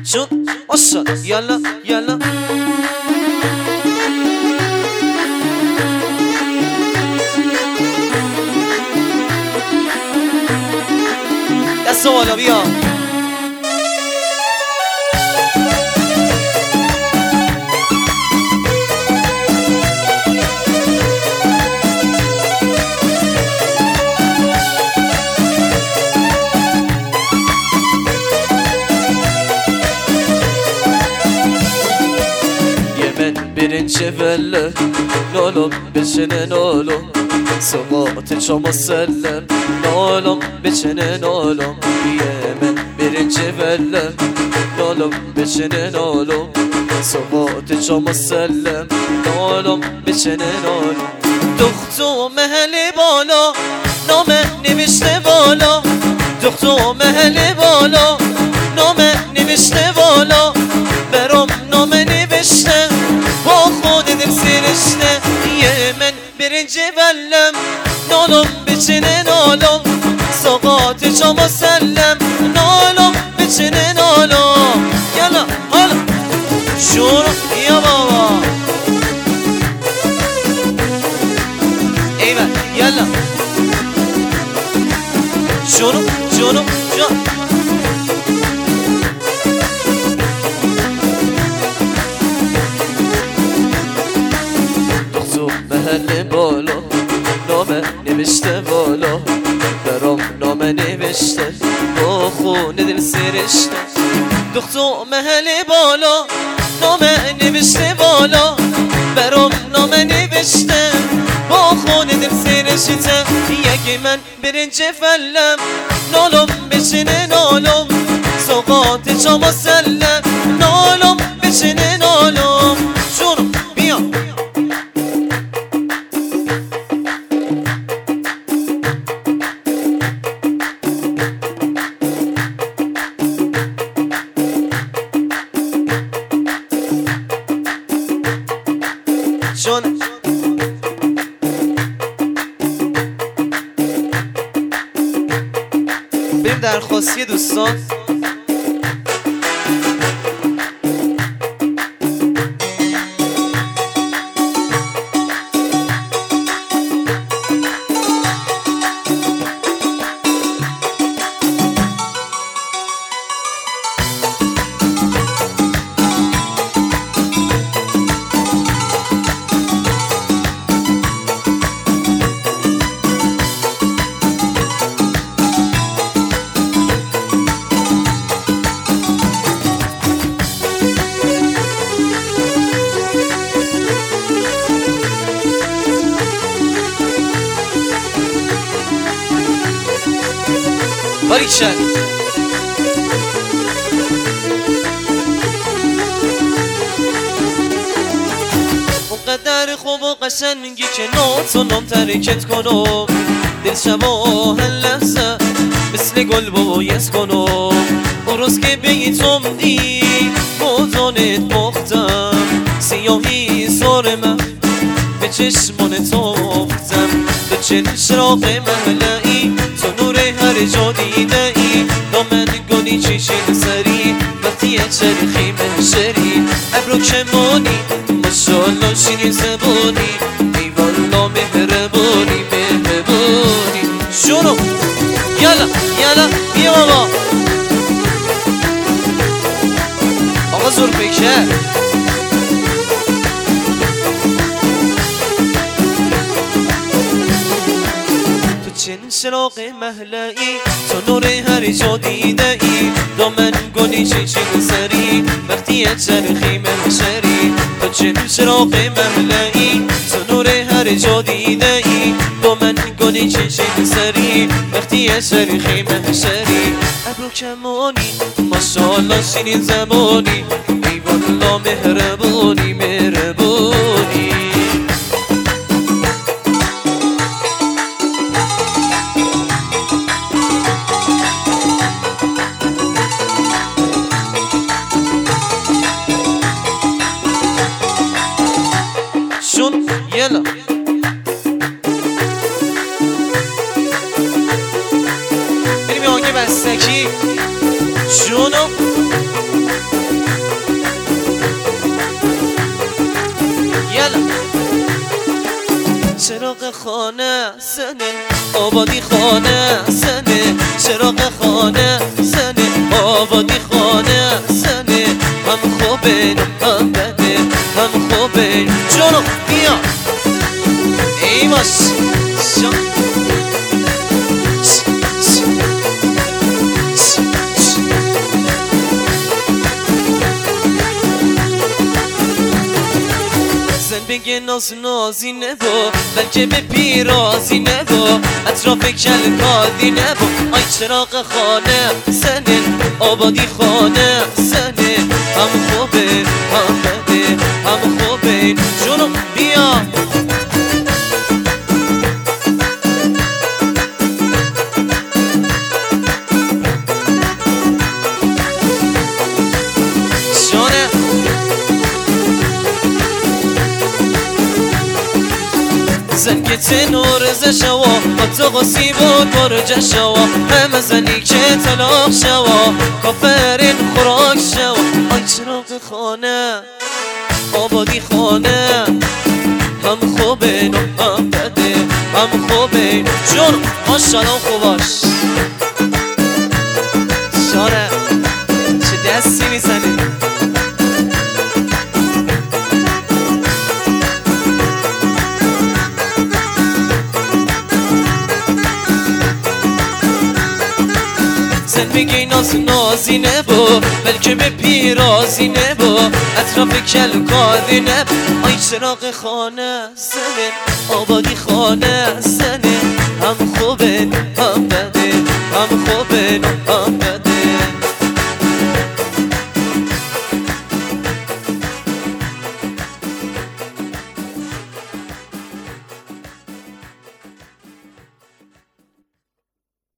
شون اشرا يلا يلا دست بالا بیا birinci velle Nolom beşene nolom Sıvatı çama sellem Nolom beşene nolom Yemen birinci velle Nolom beşene nolom Sıvatı çama sellem Nolom beşene nolom دختو محلی بالا نامه نوشته بالا دختو محلی بالا نامه نوشته بالا برام نامه نوشته با خود دل سرشته من birinci vellem نالم بچنه نالم ساقات شما سلم نالم بچنه نالم یلا حالا شروع یا بابا ایوه یلا شروع شروع شروع محل بالا نامه نوشته بالا برام نامه نوشته با خون دل سرشته دختو محل بالا نامه نوشته بالا برام نامه نوشته با خون دل سرشته یکی من birinci فلم نالم بشینه نالم سوقات شما سلم نالم بشینه نالم شروع بیا شون بریم درخواستی دوستان باریکشن اونقدر خوب و قشنگی که ناتونم ترکت کنم دل شباه لحظه مثل گل باید کنم اون روز که بیتم دی بازانت مختم سیاهی سار من به چشمانت افتم تو چه چراغ محلعی تو نور هر جا دیده ای دامن گلی چشم سری وقتی چرخی محشری ابرو کمانی ماشالله شیرین زبانی ای والا مهربانی مهربانی شروع یلا یلا بیا بابا آقا زور بکر چند چراغ محلعی تو نور هر جا دیده ای دامن گلی چشم سری وقتی چرخی محشری تو چند چراغ محلعی تو نور هر جا دیده ای دامن گلی چشم سری وقتی چرخی محشری ابرو کمانی ماشالله شیرین زبانی ای والا مهربانی مهربانی يلا بریم یه آهنگ بستگی شونو خانه سنه آبادی خانه سنه چراغ خانه سنه آبادی خانه سنه هم خوبه هم بده هم خوبه جانو بیا ای باش بگه ناز نازی نبا بلکه به پیرازی نبا اطراف کل کادی نبا آی چراغ خانه سنه آبادی خانه سنه هم خوبه هم بده هم خوبه جونو بیا زنگت نورز شوا با تو قصی بود برج شوا همه زنی که طلاق شوا کافرین خوراک شوا آی چراغ خانه آبادی خانه هم خوبه هم بده هم خوبه جون ماشالله خوباش شاره چه دستی میزنی میگی ناز نازی نبا بلکه به پیرازی نبا اطراف کل کادی نبا آی چراغ خانه سنه آبادی خانه سنه هم خوبه هم بده هم خوبه